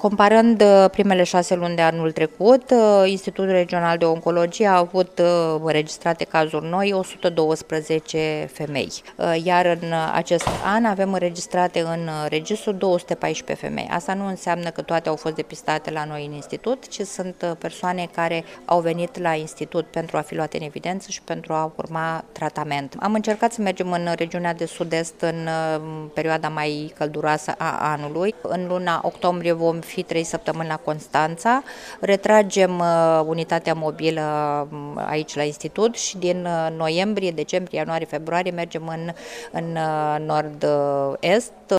Comparând primele 6 luni de anul trecut, Institutul Regional de Oncologie a avut înregistrate cazuri noi 112 femei, iar în acest an avem înregistrate în registru 214 femei. Asta nu înseamnă că toate au fost depistate la noi în institut, ci sunt persoane care au venit la institut pentru a fi luate în evidență și pentru a urma tratament. Am încercat să mergem în regiunea de sud-est în perioada mai călduroasă a anului. În luna octombrie vom fi 3 săptămâni la Constanța, retragem unitatea mobilă aici la institut și din noiembrie, decembrie, ianuarie, februarie mergem în nord-est.